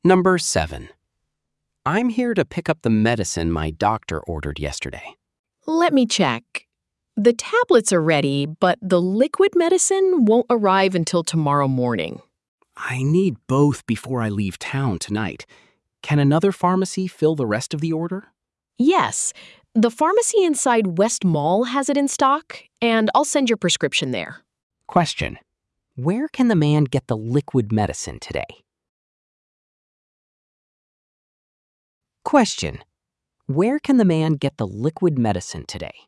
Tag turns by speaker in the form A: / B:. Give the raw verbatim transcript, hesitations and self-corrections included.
A: Number seven. I'm here to pick up the medicine my doctor ordered yesterday.
B: Let me check. The tablets are ready, but the liquid medicine won't arrive until tomorrow morning.
A: I need both before I leave town tonight. Can another pharmacy fill the rest of the order?
B: Yes, the pharmacy inside West Mall has it in stock, and I'll send your prescription there.
A: Question. Where can the man get the liquid medicine today? Question. Where can the man get the liquid medicine today?